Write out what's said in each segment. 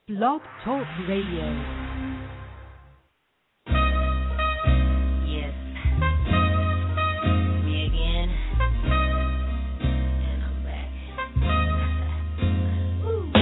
Blog Talk Radio. Yes, me again, and I'm back. Ooh.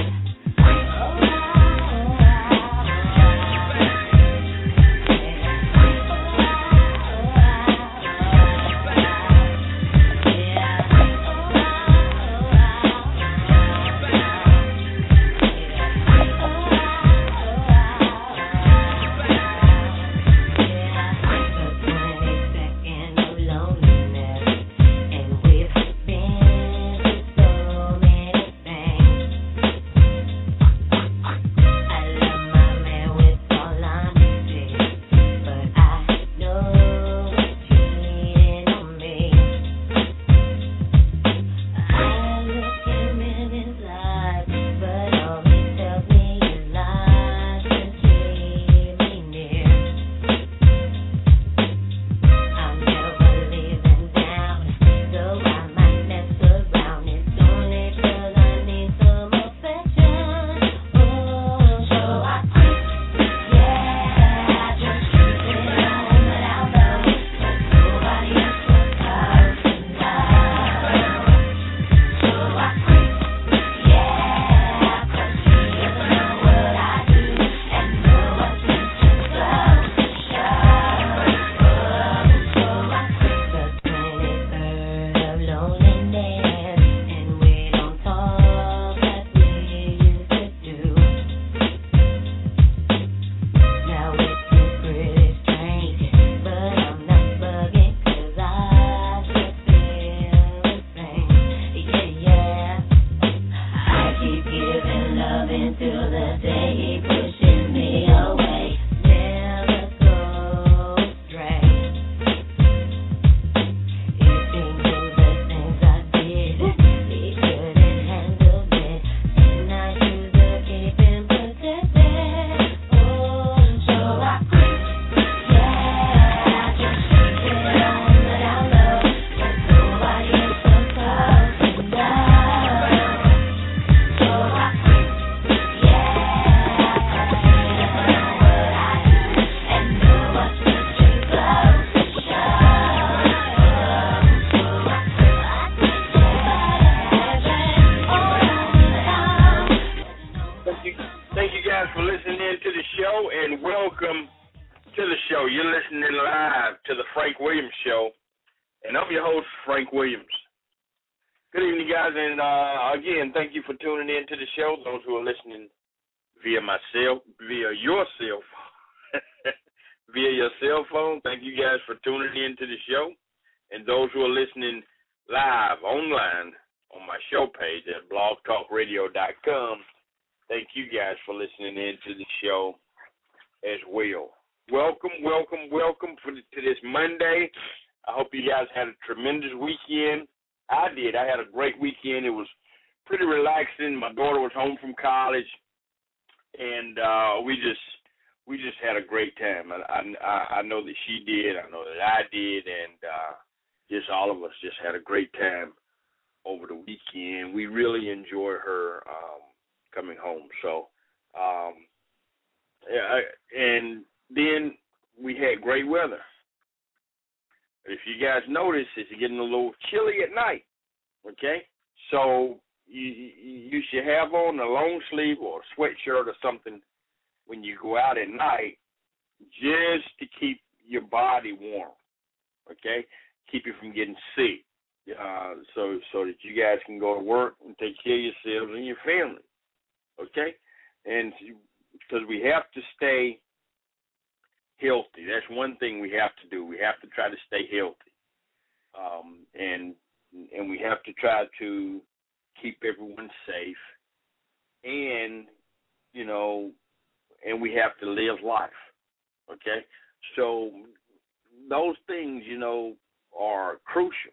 Those who are listening via your cell phone, via your cell phone, thank you guys for tuning in to the show. And those who are listening live online on my show page at blogtalkradio.com, thank you guys for listening in to the show as well. Welcome to this Monday. I hope you guys had a tremendous weekend. I did. I had a great weekend. It was pretty relaxing. My daughter was home from college, and we just had a great time. I know that she did. I know that I did, and just all of us just had a great time over the weekend. We really enjoyed her coming home. So, and then we had great weather. If you guys notice, it's getting a little chilly at night. Okay, so you should have on a long sleeve or a sweatshirt or something when you go out at night, just to keep your body warm, okay? Keep you from getting sick, so that you guys can go to work and take care of yourselves and your family, okay? And because we have to stay healthy. That's one thing we have to do. We have to try to stay healthy, and we have to try to keep everyone safe, and and we have to live life, okay? So those things, are crucial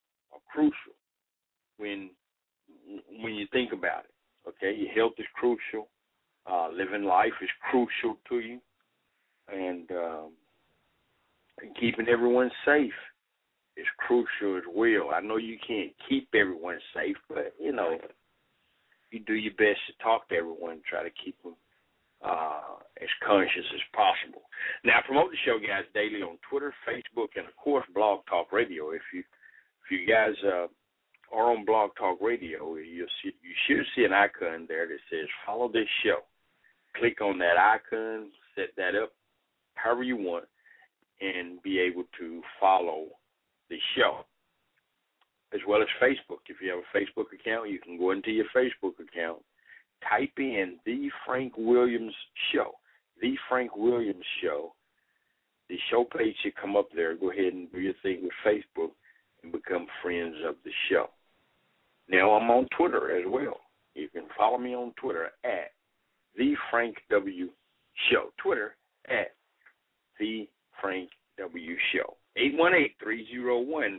when you think about it, okay? Your health is crucial. Living life is crucial to you, and keeping everyone safe is crucial as well. I know you can't keep everyone safe, but, you do your best to talk to everyone, try to keep them as conscious as possible. Now, I promote the show, guys, daily on Twitter, Facebook, and of course, Blog Talk Radio. If you guys are on Blog Talk Radio, you should see an icon there that says "Follow this show." Click on that icon, set that up however you want, and be able to follow the show, as well as Facebook. If you have a Facebook account, you can go into your Facebook account, type in The Frank Williams Show. The Frank Williams Show. The show page should come up there. Go ahead and do your thing with Facebook and become friends of the show. Now, I'm on Twitter as well. You can follow me on Twitter at The Frank W. Show. Twitter at The Frank W. Show. 818-301-5834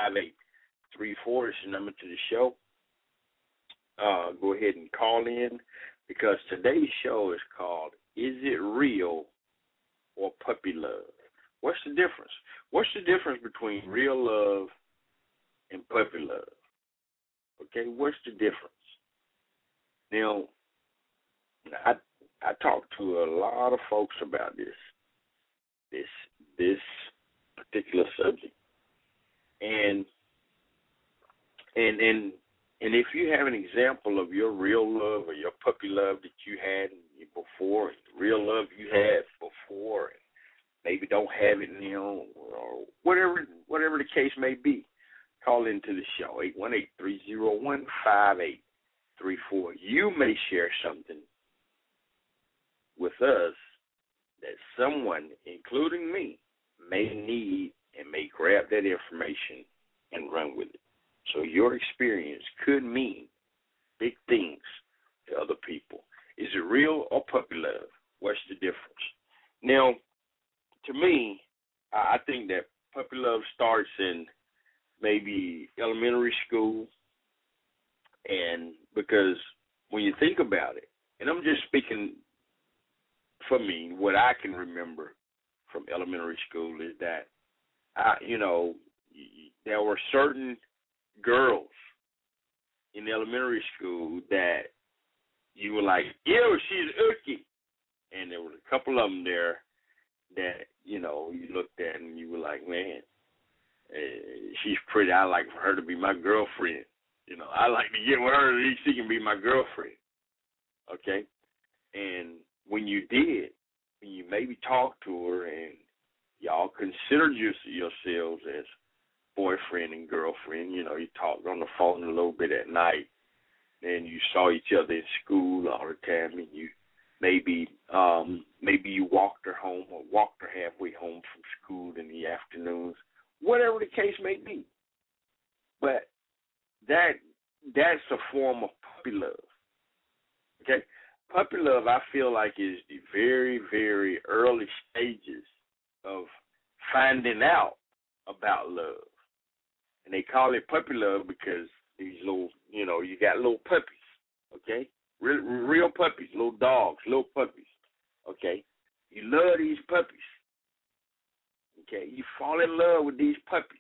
is the number to the show. Go ahead and call in, because today's show is called "Is It Real or Puppy Love?" What's the difference? What's the difference between real love and puppy love? Okay, what's the difference? Now, I talked to a lot of folks about this particular subject, and if you have an example of your real love or your puppy love that you had before, and the real love you had before, and maybe don't have it now, or whatever the case may be, call into the show, 818-301-5834. You may share something with us that someone, including me, may need and may grab that information and run with it. So your experience could mean big things to other people. Is it real or puppy love? What's the difference? Now, to me, I think that puppy love starts in maybe elementary school, and because when you think about it, and I'm just speaking for me, what I can remember from elementary school is that, there were certain girls in elementary school that you were like, ew, she's icky. And there were a couple of them there that, you looked at and you were like, man, she's pretty. I like for her to be my girlfriend. I like to get with her so she can be my girlfriend. Okay? And when you did, when you maybe talked to her and y'all considered yourselves as boyfriend and girlfriend, you talked on the phone a little bit at night, and you saw each other in school all the time, and you maybe you walked her home or walked her halfway home from school in the afternoons, whatever the case may be. But that's a form of puppy love. Okay? Puppy love, I feel like, is the very, very early stages of finding out about love. And they call it puppy love because these little, you got little puppies, okay? Real puppies, little dogs, little puppies, okay? You love these puppies, okay? You fall in love with these puppies.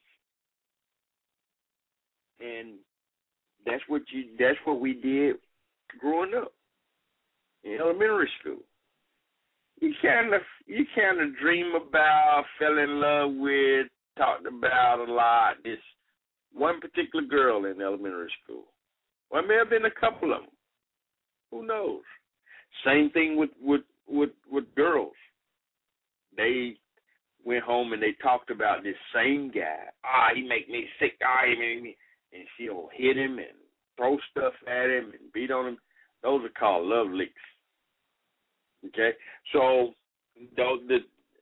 And that's what we did growing up in elementary school. You kind of dream about, fell in love with, talked about a lot this one particular girl in elementary school. Well, there may have been a couple of them. Who knows? Same thing with girls. They went home and they talked about this same guy. He make me sick. He make me, and she'll hit him and throw stuff at him and beat on him. Those are called love licks. Okay, so the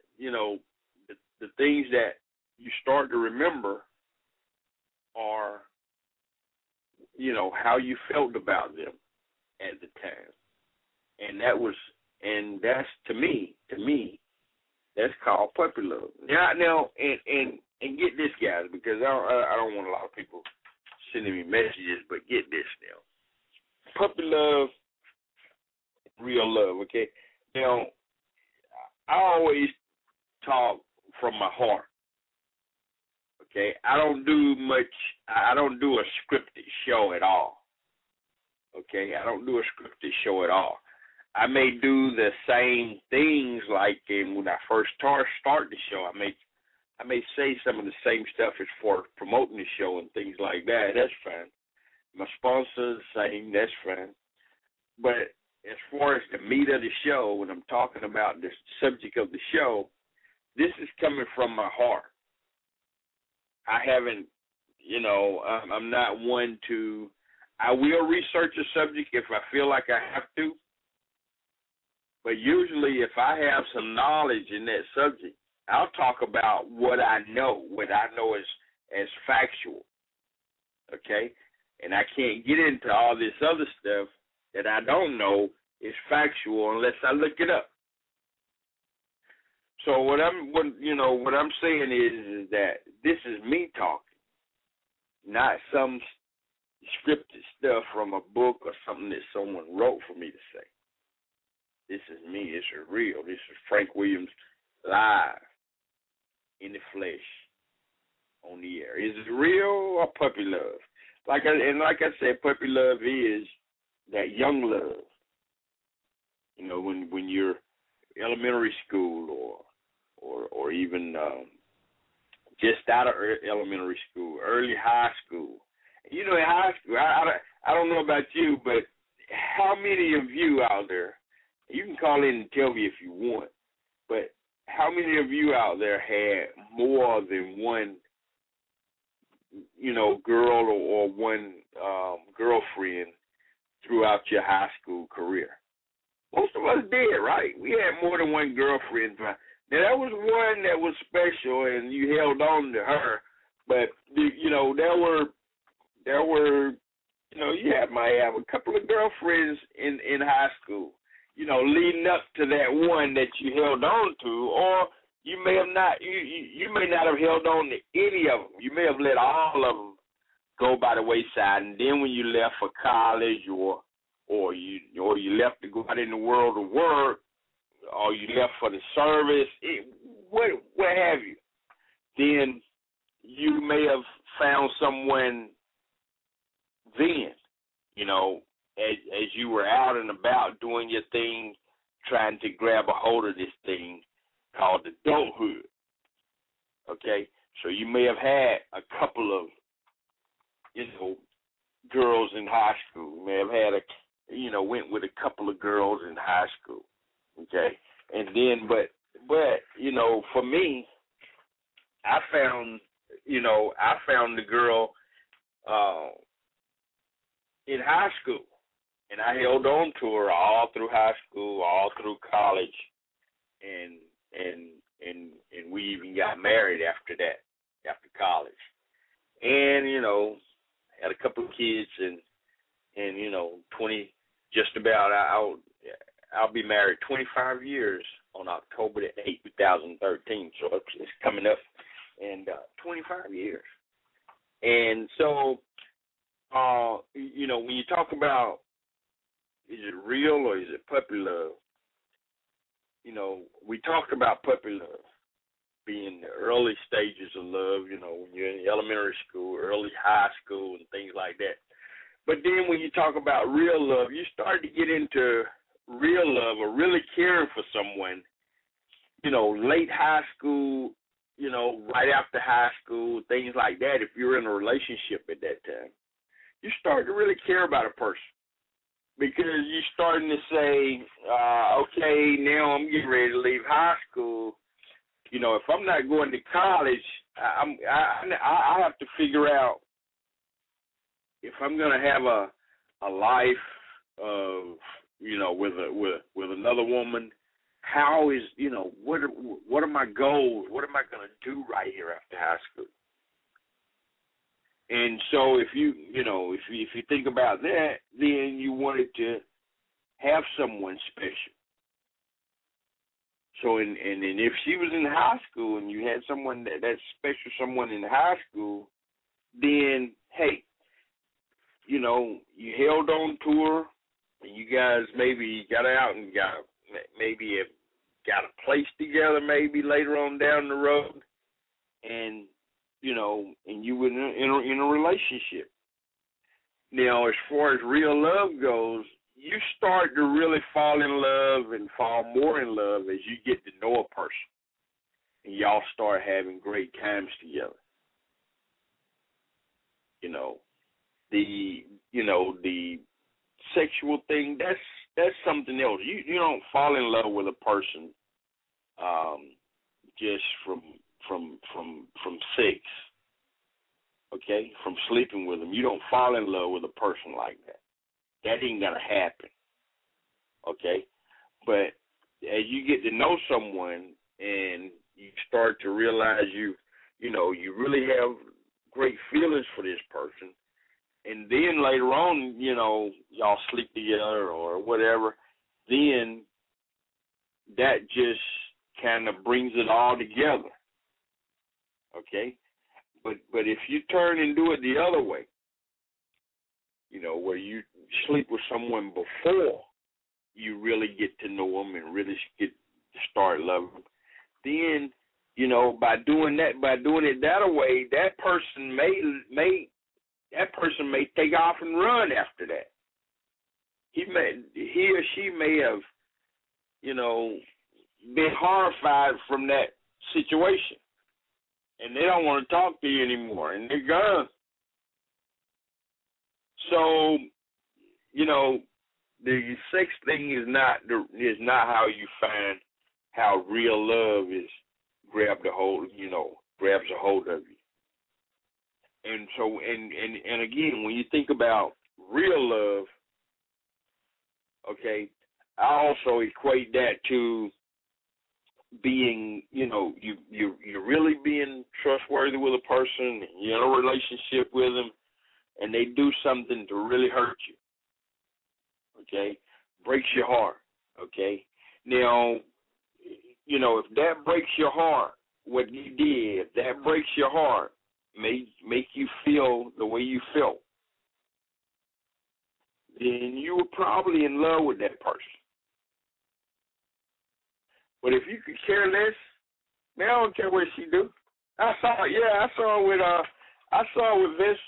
things that you start to remember are, how you felt about them at the time, and that's to me, that's called puppy love. Now, and get this, guys, because I don't want a lot of people sending me messages, but get this now, puppy love, real love. Okay, now I always talk from my heart. Okay, I don't do a scripted show at all. Okay, I don't do a scripted show at all. I may do the same things like when I first start the show. I may say some of the same stuff as for promoting the show and things like that. That's fine. My sponsors saying that's fine. But as far as the meat of the show, when I'm talking about the subject of the show, this is coming from my heart. I haven't, I'm not one to, I will research a subject if I feel like I have to. But usually if I have some knowledge in that subject, I'll talk about what I know as factual, okay? And I can't get into all this other stuff that I don't know is factual unless I look it up. So what I'm saying is that this is me talking, not some scripted stuff from a book or something that someone wrote for me to say. This is me. This is real. This is Frank Williams live in the flesh on the air. Is it real or puppy love? Like I said, puppy love is that young love. When you're elementary school or even just out of elementary school, early high school. In high school, I don't know about you, but how many of you out there, you can call in and tell me if you want, but how many of you out there had more than one, girl or one girlfriend throughout your high school career? Most of us did, right? We had more than one girlfriend. Now, there was one that was special, and you held on to her, but, you might have a couple of girlfriends in high school, leading up to that one that you held on to, or you may have not, you may not have held on to any of them. You may have let all of them go by the wayside, and then when you left for college or you left to go out in the world of work, or you left for the service, what have you, then you may have found someone then, as you were out and about doing your thing, trying to grab a hold of this thing called adulthood, okay? So you may have had a couple of, girls in high school. You may have had went with a couple of girls in high school, okay? And then, but for me, I found the girl in high school, and I held on to her all through high school, all through college, and we even got married after that, after college, and had a couple of kids, and 20, just about, I'll be married 25 years on October the 8th, 2013, so it's coming up, and 25 years. And so, when you talk about is it real or is it puppy love, we talked about puppy love being the early stages of love, when you're in elementary school, early high school, and things like that. But then when you talk about real love, you start to get into real love or really caring for someone, late high school, right after high school, things like that. If you're in a relationship at that time, you start to really care about a person because you're starting to say, okay, now I'm getting ready to leave high school. If I'm not going to college, I have to figure out if I'm going to have a life of, with another woman. How is, what are my goals? What am I going to do right here after high school? And so if you think about that, then you wanted to have someone special. So, and if she was in high school and you had someone that's special, someone in high school, then, hey, you held on to her, and you guys maybe got out and got a place together maybe later on down the road, and, and you were in a relationship. Now, as far as real love goes, you start to really fall in love and fall more in love as you get to know a person, and y'all start having great times together. The sexual thing, that's something else. You don't fall in love with a person just from sex, okay? From sleeping with them. You don't fall in love with a person like that. That ain't gonna happen, okay? But as you get to know someone and you start to realize you really have great feelings for this person, and then later on, y'all sleep together or whatever, then that just kind of brings it all together, okay? But if you turn and do it the other way, where you sleep with someone before you really get to know them and really get to start loving them, then, by doing it that way, that person may take off and run after that. He or she may have, been horrified from that situation, and they don't want to talk to you anymore, and they're gone. So, the sex thing is not how you find how real love is grabs a hold of you. And so, and again, when you think about real love, okay, I also equate that to being, you're really being trustworthy with a person, you're in a relationship with them, and they do something to really hurt you, okay, breaks your heart, okay. Now, if that breaks your heart, what you did, if that breaks your heart, make you feel the way you felt, then you were probably in love with that person. But if you could care less, man, I don't care what she do. I saw it with Vince,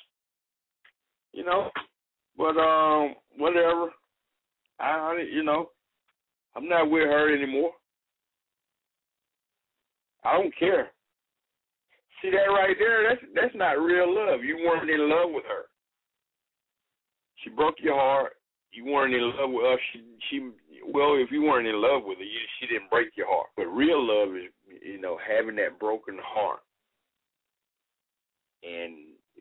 but whatever. I'm not with her anymore. I don't care. See that right there? That's not real love. You weren't in love with her. She broke your heart. You weren't in love with her. Well, if you weren't in love with her, she didn't break your heart. But real love is, having that broken heart and,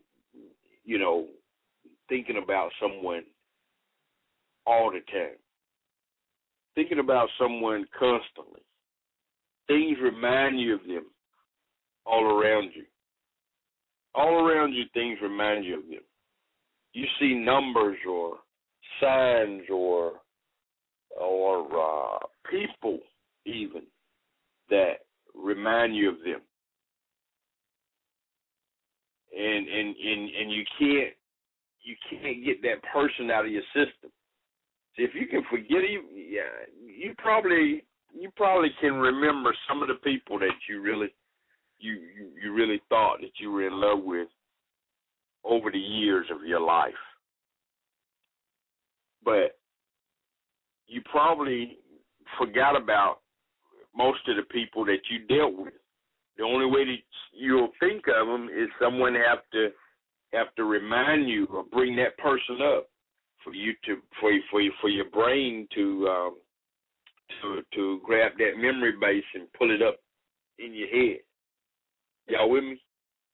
thinking about someone all the time, thinking about someone constantly. Things remind you of them all around you. All around you, things remind you of them. You see numbers or signs or people even that remind you of them. And you can't get that person out of your system. See, if you can forget him, you probably can remember some of the people that you really thought that you were in love with over the years of your life. But you probably forgot about most of the people that you dealt with. The only way that you'll think of them is someone have to remind you or bring that person up for you to for your brain to grab that memory base and pull it up in your head. Y'all with me?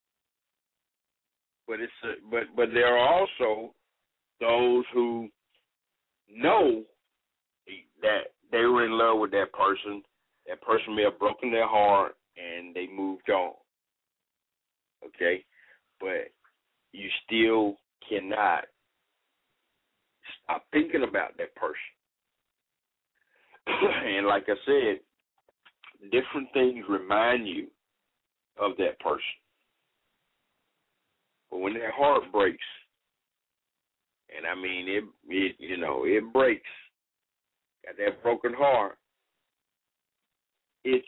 But there are also those who know that they were in love with that person. That person may have broken their heart and they moved on. Okay? But you still cannot stop thinking about that person. And like I said, different things remind you of that person. But when that heart breaks, and I mean it breaks, got that broken heart, it's,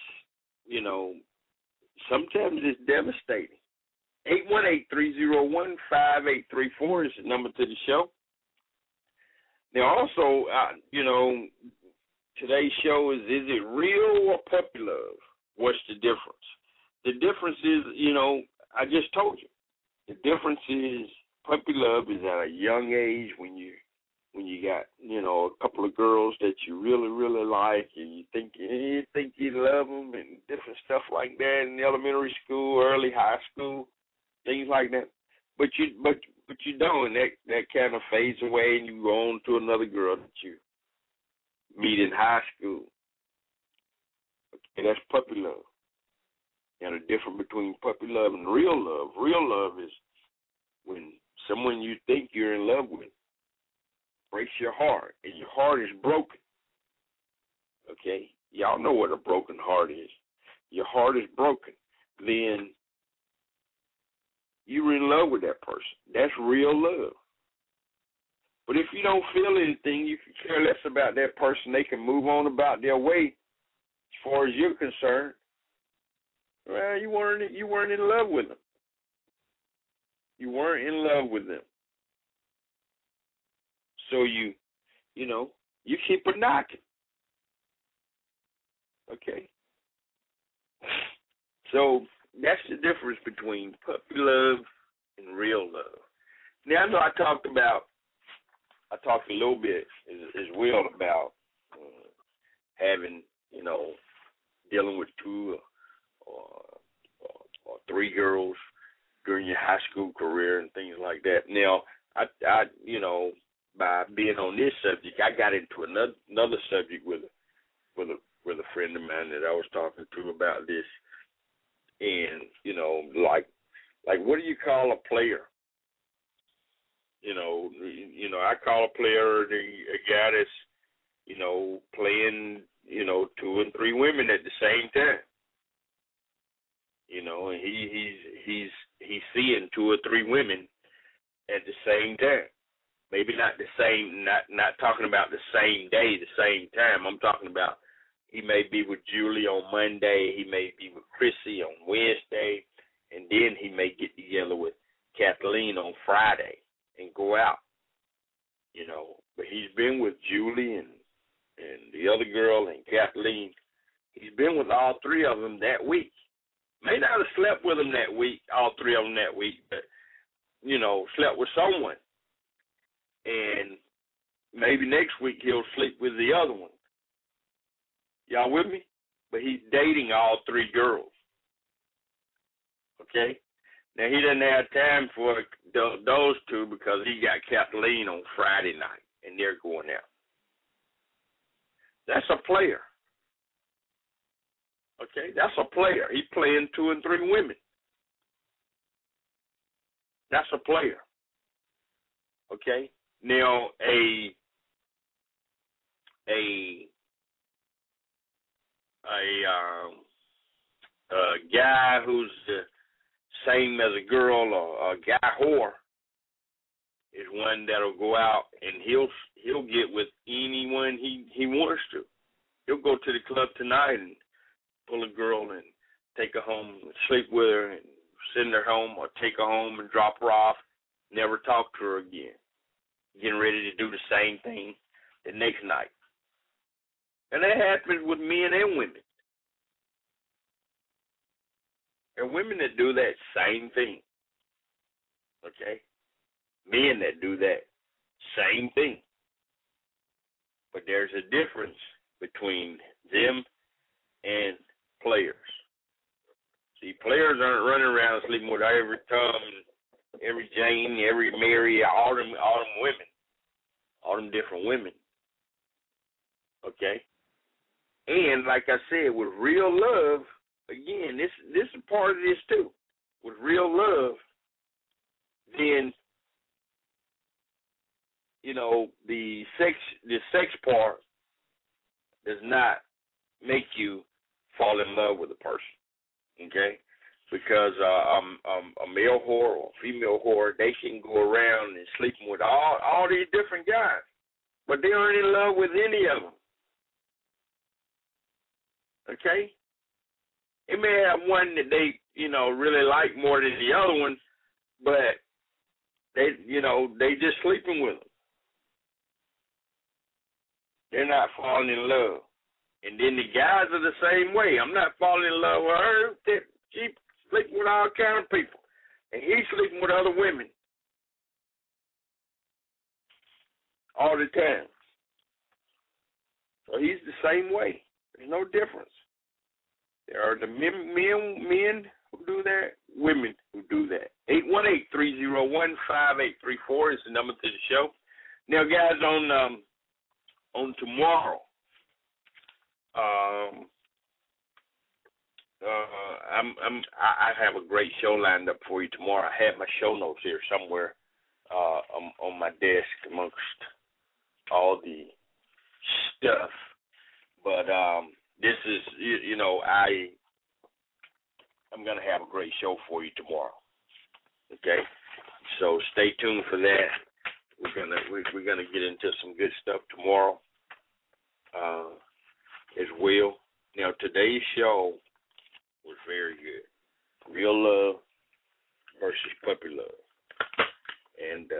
sometimes it's devastating. 818-301-5834 is the number to the show. Now, also, today's show is it real or puppy love? What's the difference? The difference is, I just told you. The difference is puppy love is at a young age when you got, a couple of girls that you really, really like and you think you love them and different stuff like that in elementary school, early high school, things like that. But you don't. That kind of fades away and you go on to another girl that you meet in high school. Okay, that's puppy love. And the difference between puppy love and real love. Real love is when someone you think you're in love with breaks your heart, and your heart is broken. Okay? Y'all know what a broken heart is. Your heart is broken. Then you're in love with that person. That's real love. But if you don't feel anything, you can care less about that person. They can move on about their way as far as you're concerned. Well, you weren't in love with them. You weren't in love with them. So you keep a knocking. Okay? So that's the difference between puppy love and real love. Now, I know I talked a little bit as well about having, dealing with two or three girls during your high school career and things like that. Now, I by being on this subject, I got into another subject with a friend of mine that I was talking to about this, and like what do you call a player? I call a player a guy that's playing 2 and 3 women at the same time. And he's seeing 2 or 3 women at the same time. Maybe not the same, not talking about the same day, the same time. I'm talking about he may be with Julie on Monday, he may be with Chrissy on Wednesday, and then he may get together with Kathleen on Friday and go out. But he's been with Julie and the other girl and Kathleen. He's been with all 3 of them that week. May not have slept with them that week, all 3 of them that week, but, slept with someone. And maybe next week he'll sleep with the other one. Y'all with me? But he's dating all 3 girls. Okay? Now, he doesn't have time for those 2 because he got Kathleen on Friday night, and they're going out. That's a player. Okay? That's a player. He's playing 2 and 3 women. That's a player. Okay? Now, a guy who's the same as a girl or a guy whore is one that'll go out and he'll get with anyone he wants to. He'll go to the club tonight and pull a girl and take her home and sleep with her and send her home or take her home and drop her off, never talk to her again. Getting ready to do the same thing the next night. And that happens with men and women. There are women that do that same thing. Okay? Men that do that same thing. But there's a difference between them and players. See, players aren't running around sleeping with every Tom, every Jane, every Mary, all them women, all them different women. Okay? And like I said, with real love, again, this is part of this too. With real love, then the sex part does not make you fall in love with a person. Okay? Because a male whore or a female whore, they can go around and sleeping with all these different guys, but they aren't in love with any of them. Okay? They may have one that they, really like more than the other one, but they just sleeping with them. They're not falling in love. And then the guys are the same way. I'm not falling in love with her. She sleeping with all kind of people. And he's sleeping with other women all the time. So he's the same way. There's no difference. There are the men who do that, women who do that. 818-301-5834 is the number to the show. Now, guys, on tomorrow, I have a great show lined up for you tomorrow. I have my show notes here somewhere on my desk amongst all the stuff. But this is, I'm going to have a great show for you tomorrow. Okay? So stay tuned for that. We're gonna get into some good stuff tomorrow as well. Now, today's show was very good. Real love versus puppy love, and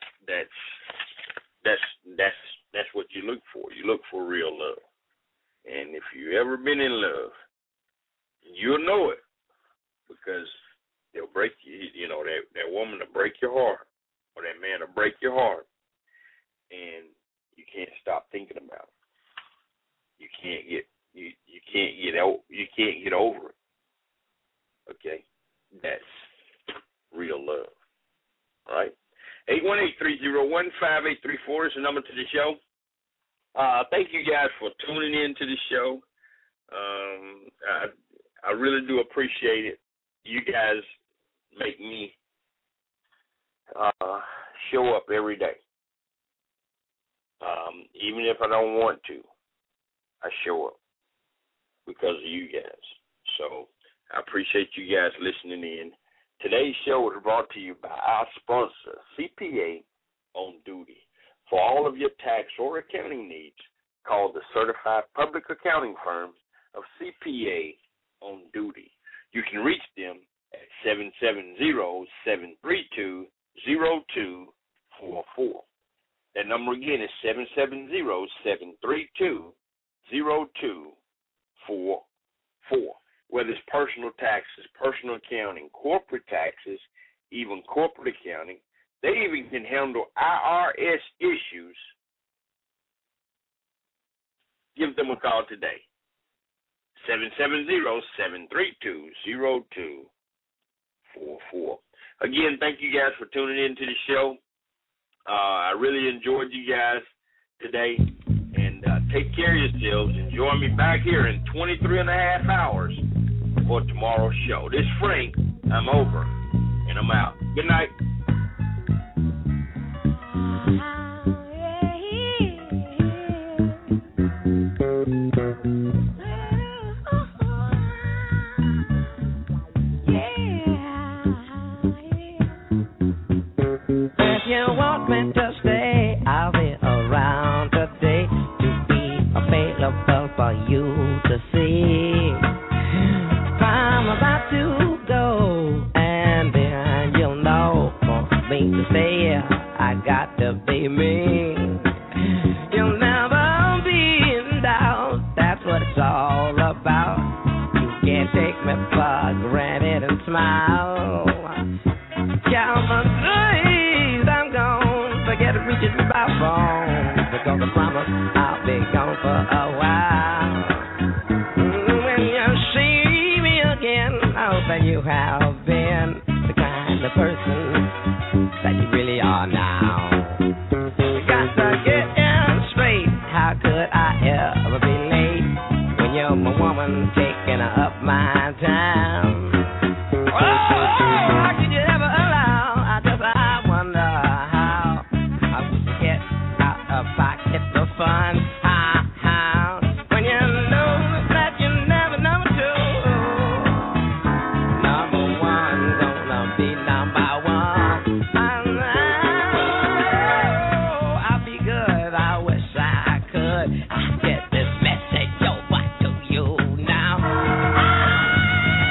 that's what you look for. You look for real love, and if you ever been in love, you'll know it, because they'll break you. That woman will break your heart, or that man will break your heart, and you can't stop thinking about it. You can't get over it. Okay, that's real love. All right. 818-301-5834 is the number to the show. Thank you guys for tuning in to the show. I really do appreciate it. You guys make me show up every day. Even if I don't want to, I show up because of you guys. So I appreciate you guys listening in. Today's show is brought to you by our sponsor, CPA on Duty. For all of your tax or accounting needs, call the certified public accounting firm of CPA on Duty. You can reach them at 770-732-0244. That number again is 770-732-0244. Whether it's personal taxes, personal accounting, corporate taxes, even corporate accounting, they even can handle IRS issues. Give them a call today. 770-732-0244. Again, thank you guys for tuning in to the show. I really enjoyed you guys today. And take care of yourselves. And join me back here in 23 and a half hours for tomorrow's show. This is Frank. I'm over. And I'm out. Good night. If you want me to stay, I'll be around today to be available for you to see. If I'm about to go, and then you'll know for me to stay, I got to be me. You'll never be in doubt, that's what it's all about. You can't take me for granted and smile. Count my days, I'm gone. Forget to reach me by phone, because I promise I'll be gone for a while. When you see me again, I hope that you have been the kind of person that you really are now. Got to get in straight. How could I ever be late when you're my woman taking up my time? How could you ever allow? I wonder how I would get out of pocket the fun. How when you know that you're never number two, number one gonna be number one. I'll be good. I wish I could. I get this message over to you now.